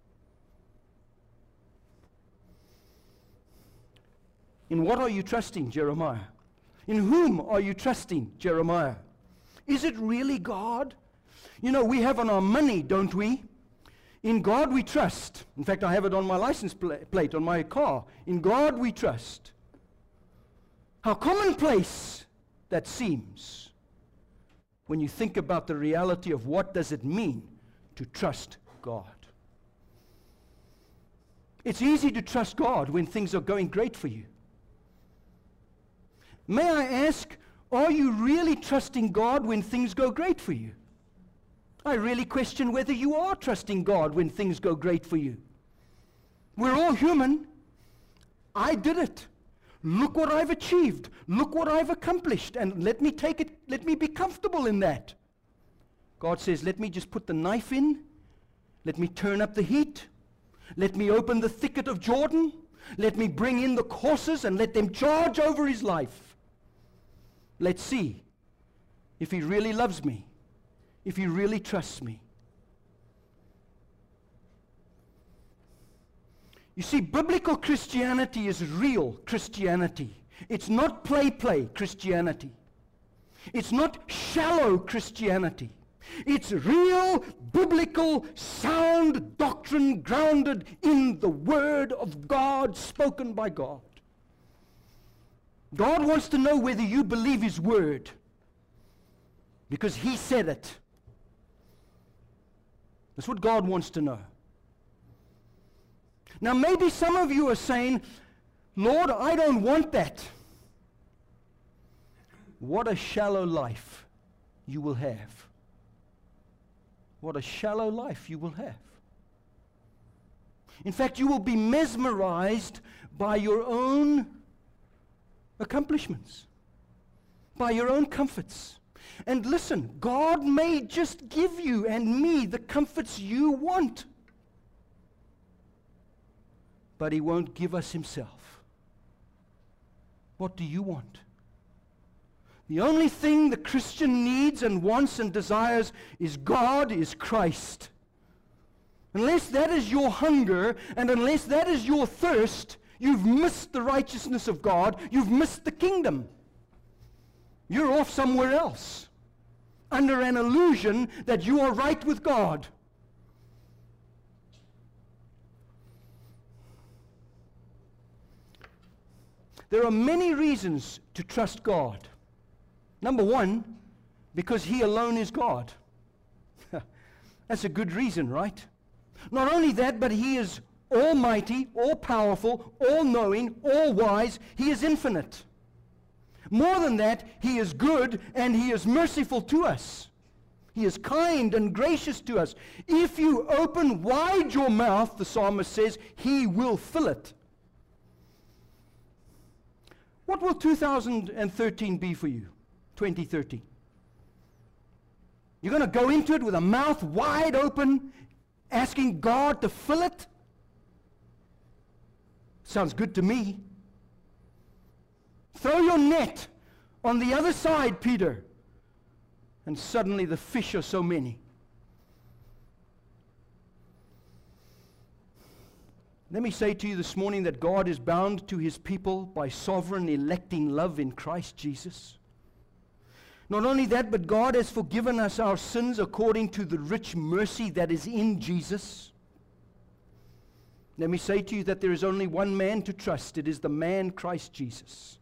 In what are you trusting, Jeremiah? In whom are you trusting, Jeremiah? Is it really God? You know, we have on our money, don't we? In God we trust. In fact, I have it on my license plate on my car. In God we trust. How commonplace that seems when you think about the reality of what does it mean to trust God. It's easy to trust God when things are going great for you. May I ask, are you really trusting God when things go great for you? I really question whether you are trusting God when things go great for you. We're all human. I did it. Look what I've achieved. Look what I've accomplished. And let me take it, let me be comfortable in that. God says, let me just put the knife in. Let me turn up the heat. Let me open the thicket of Jordan. Let me bring in the horses and let them charge over his life. Let's see if he really loves me, if he really trusts me. You see, biblical Christianity is real Christianity. It's not play Christianity. It's not shallow Christianity. It's real, biblical, sound doctrine grounded in the Word of God, spoken by God. God wants to know whether you believe His Word, because He said it. That's what God wants to know. Now, maybe some of you are saying, Lord, I don't want that. What a shallow life you will have. What a shallow life you will have. In fact, you will be mesmerized by your own accomplishments, by your own comforts. And listen, God may just give you and me the comforts you want, but He won't give us Himself. What do you want? The only thing the Christian needs and wants and desires is God, is Christ. Unless that is your hunger and unless that is your thirst, you've missed the righteousness of God. You've missed the kingdom. You're off somewhere else under an illusion that you are right with God. There are many reasons to trust God. Number one, because He alone is God. That's a good reason, right? Not only that, but He is almighty, all-powerful, all-knowing, all-wise. He is infinite. More than that, He is good and He is merciful to us. He is kind and gracious to us. If you open wide your mouth, the psalmist says, He will fill it. What will 2013 be for you? 2013. You're going to go into it with a mouth wide open, asking God to fill it? Sounds good to me. Throw your net on the other side, Peter. And suddenly the fish are so many. Let me say to you this morning that God is bound to His people by sovereign electing love in Christ Jesus. Not only that, but God has forgiven us our sins according to the rich mercy that is in Jesus. Let me say to you that there is only one man to trust. It is the man Christ Jesus.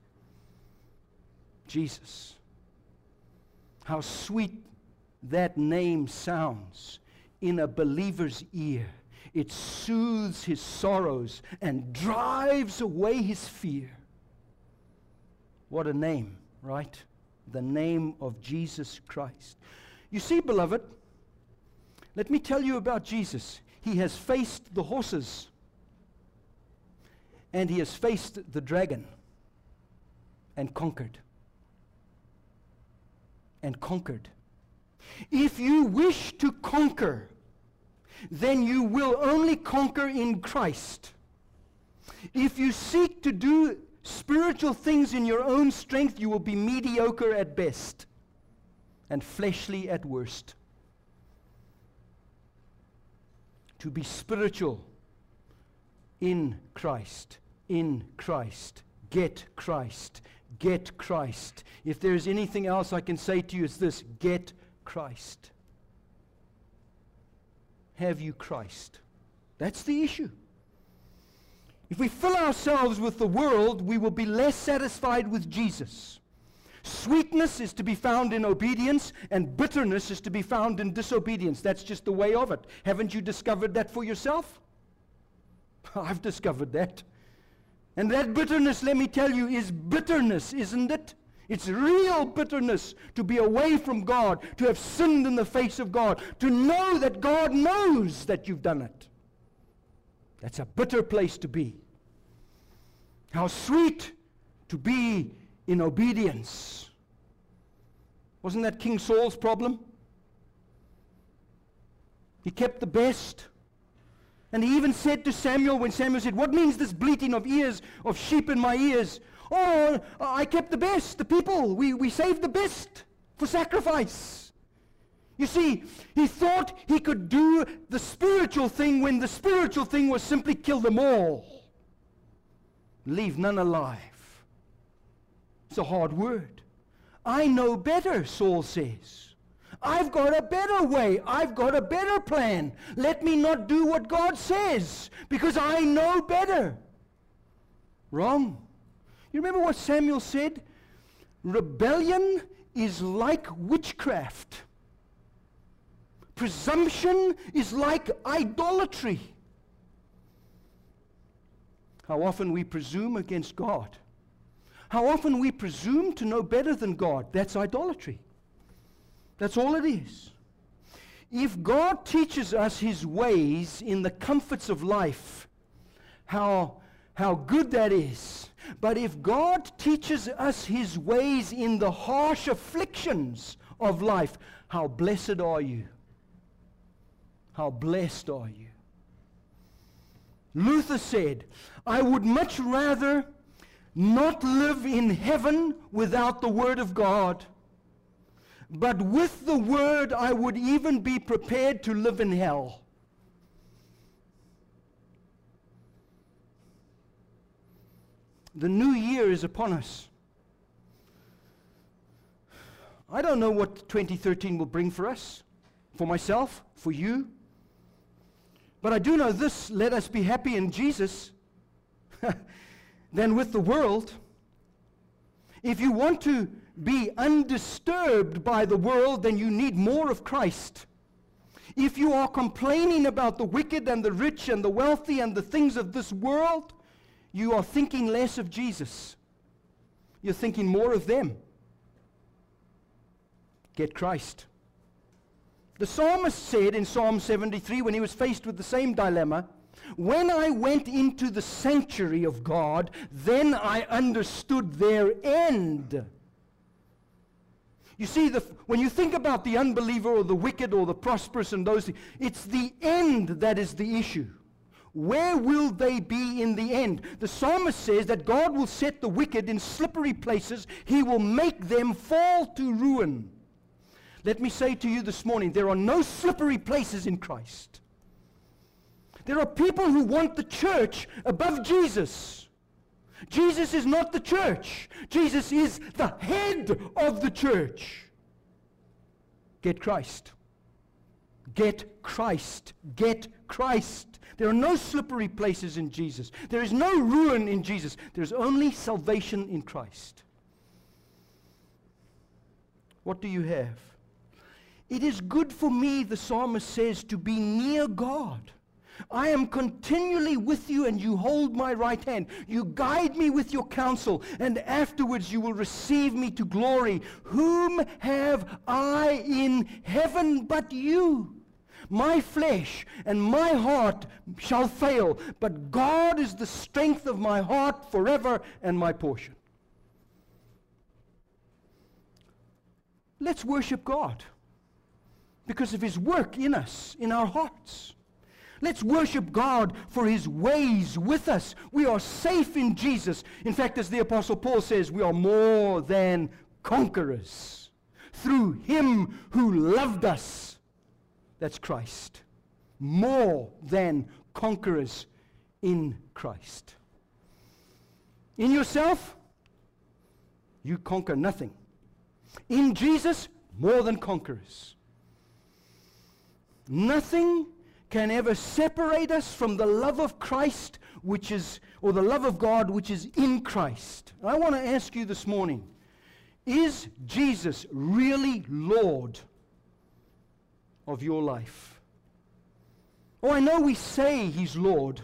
Jesus. How sweet that name sounds in a believer's ear. It soothes his sorrows and drives away his fear. What a name, right? The name of Jesus Christ. You see, beloved, let me tell you about Jesus. He has faced the horses. and he has faced the dragon and conquered. And conquered. If you wish to conquer, then you will only conquer in Christ. If you seek to do spiritual things in your own strength, you will be mediocre at best and fleshly at worst. To be spiritual in Christ, get Christ, get Christ. If there is anything else I can say to you, it's this: get Christ. Have you Christ? That's the issue. If we fill ourselves with the world, we will be less satisfied with Jesus. Sweetness is to be found in obedience, and bitterness is to be found in disobedience. That's just the way of it. Haven't you discovered that for yourself? I've discovered that. And that bitterness, let me tell you, is bitterness, isn't it? It's real bitterness to be away from God, to have sinned in the face of God, to know that God knows that you've done it. That's a bitter place to be. How sweet to be in obedience. Wasn't that King Saul's problem? He kept the best. And he even said to Samuel, when Samuel said, "What means this bleating of ears, of sheep in my ears?" "Oh, I kept the best, the people. We saved the best for sacrifice." You see, he thought he could do the spiritual thing when the spiritual thing was simply kill them all. Leave none alive. It's a hard word. I know better, Saul says. I've got a better way. I've got a better plan. Let me not do what God says, because I know better. Wrong. You remember what Samuel said? Rebellion is like witchcraft. Presumption is like idolatry. How often we presume against God. How often we presume to know better than God. That's idolatry. That's all it is. If God teaches us His ways in the comforts of life, how good that is. But if God teaches us His ways in the harsh afflictions of life, how blessed are you? How blessed are you? Luther said, "I would much rather not live in heaven without the Word of God, but with the Word I would even be prepared to live in hell." The new year is upon us. I don't know what 2013 will bring for us, for myself, for you. But I do know this: let us be happy in Jesus than with the world. If you want to be undisturbed by the world, then you need more of Christ. If you are complaining about the wicked and the rich and the wealthy and the things of this world, you are thinking less of Jesus. You're thinking more of them. Get Christ. The psalmist said in Psalm 73, when he was faced with the same dilemma, "When I went into the sanctuary of God, then I understood their end." You see, when you think about the unbeliever or the wicked or the prosperous and those things, it's the end that is the issue. Where will they be in the end? The psalmist says that God will set the wicked in slippery places. He will make them fall to ruin. Let me say to you this morning, there are no slippery places in Christ. There are people who want the church above Jesus. Jesus is not the church. Jesus is the head of the church. Get Christ. Get Christ. Get Christ. There are no slippery places in Jesus. There is no ruin in Jesus. There's only salvation in Christ. What do you have? It is good for me, the psalmist says, to be near God. I am continually with you, and you hold my right hand. You guide me with your counsel, and afterwards you will receive me to glory. Whom have I in heaven but you? My flesh and my heart shall fail, but God is the strength of my heart forever and my portion. Let's worship God because of His work in us, in our hearts. Let's worship God for His ways with us. We are safe in Jesus. In fact, as the Apostle Paul says, we are more than conquerors through Him who loved us. That's Christ. More than conquerors in Christ. In yourself, you conquer nothing. In Jesus, more than conquerors. Nothing can ever separate us from the love of Christ, or the love of God, which is in Christ. I want to ask you this morning, is Jesus really Lord of your life? Oh, I know we say He's Lord,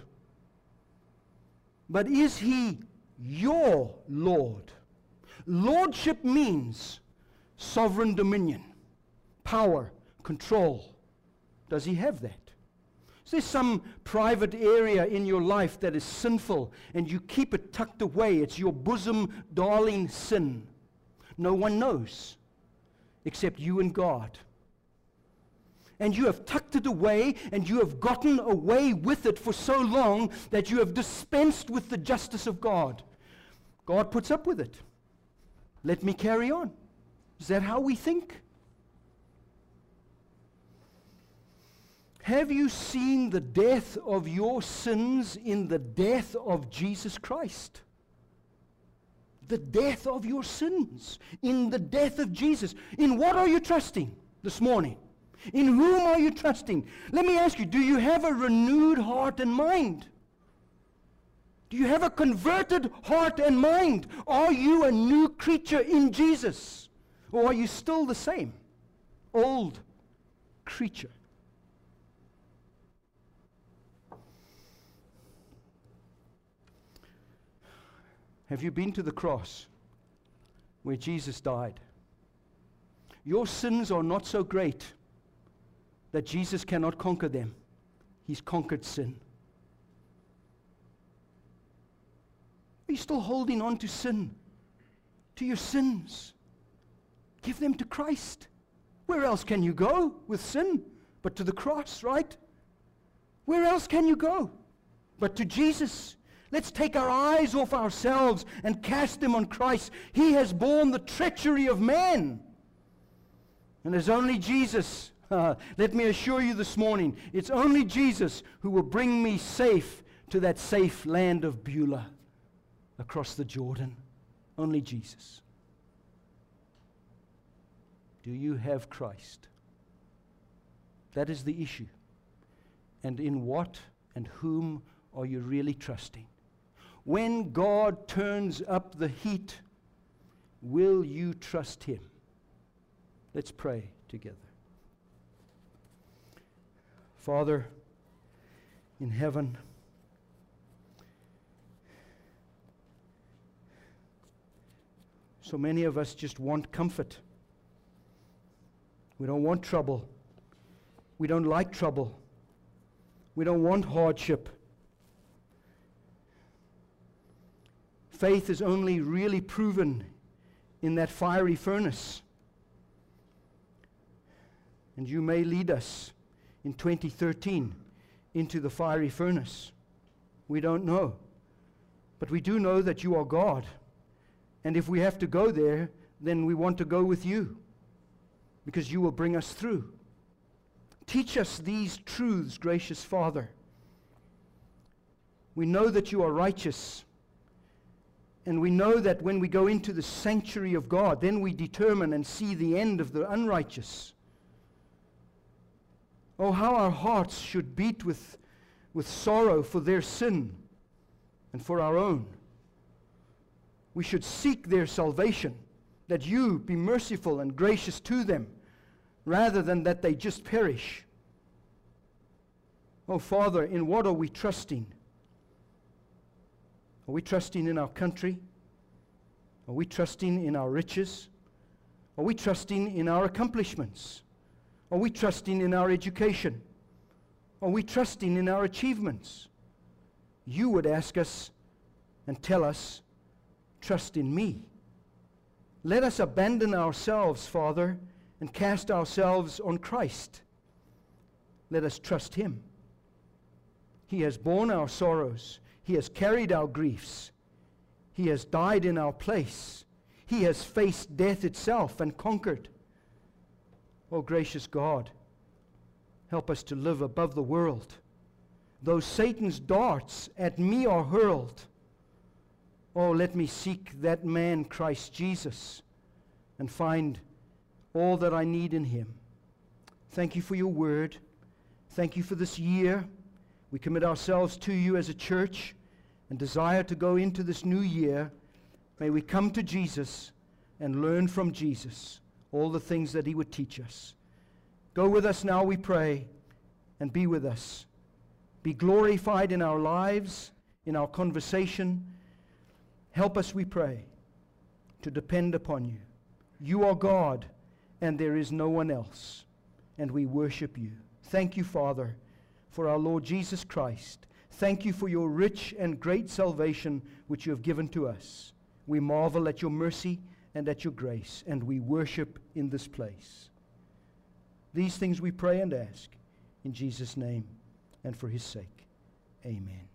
but is He your Lord? Lordship means sovereign dominion, power, control. Does He have that? Is there some private area in your life that is sinful and you keep it tucked away? It's your bosom darling sin. No one knows except you and God. And you have tucked it away and you have gotten away with it for so long that you have dispensed with the justice of God. God puts up with it. Let me carry on. Is that how we think? Have you seen the death of your sins in the death of Jesus Christ? The death of your sins in the death of Jesus. In what are you trusting this morning? In whom are you trusting? Let me ask you, do you have a renewed heart and mind? Do you have a converted heart and mind? Are you a new creature in Jesus? Or are you still the same old creature? Have you been to the cross where Jesus died? Your sins are not so great that Jesus cannot conquer them. He's conquered sin. Are you still holding on to sin, to your sins? Give them to Christ. Where else can you go with sin but to the cross, right? Where else can you go but to Jesus? Let's take our eyes off ourselves and cast them on Christ. He has borne the treachery of man. And there's only Jesus. Let me assure you this morning, it's only Jesus who will bring me safe to that safe land of Beulah across the Jordan. Only Jesus. Do you have Christ? That is the issue. And in what and whom are you really trusting? When God turns up the heat, will you trust Him? Let's pray together. Father in heaven, so many of us just want comfort. We don't want trouble. We don't like trouble. We don't want hardship. Faith is only really proven in that fiery furnace. And you may lead us in 2013 into the fiery furnace. We don't know. But we do know that you are God. And if we have to go there, then we want to go with you, because you will bring us through. Teach us these truths, gracious Father. We know that you are righteous. And we know that when we go into the sanctuary of God, then we determine and see the end of the unrighteous. Oh, how our hearts should beat with sorrow for their sin and for our own. We should seek their salvation, that you be merciful and gracious to them, rather than that they just perish. Oh, Father, in what are we trusting? Are we trusting in our country? Are we trusting in our riches? Are we trusting in our accomplishments? Are we trusting in our education? Are we trusting in our achievements? You would ask us and tell us, trust in me. Let us abandon ourselves, Father, and cast ourselves on Christ. Let us trust Him. He has borne our sorrows. He has carried our griefs. He has died in our place. He has faced death itself and conquered. Oh, gracious God, help us to live above the world. Though Satan's darts at me are hurled, oh, let me seek that man, Christ Jesus, and find all that I need in Him. Thank you for your word. Thank you for this year. We commit ourselves to you as a church and desire to go into this new year. May we come to Jesus and learn from Jesus all the things that He would teach us. Go with us now, we pray, and be with us. Be glorified in our lives, in our conversation. Help us, we pray, to depend upon you. You are God, and there is no one else, and we worship you. Thank you, Father, for our Lord Jesus Christ. Thank you for your rich and great salvation which you have given to us. We marvel at your mercy and at your grace, and we worship in this place. These things we pray and ask in Jesus' name and for His sake. Amen.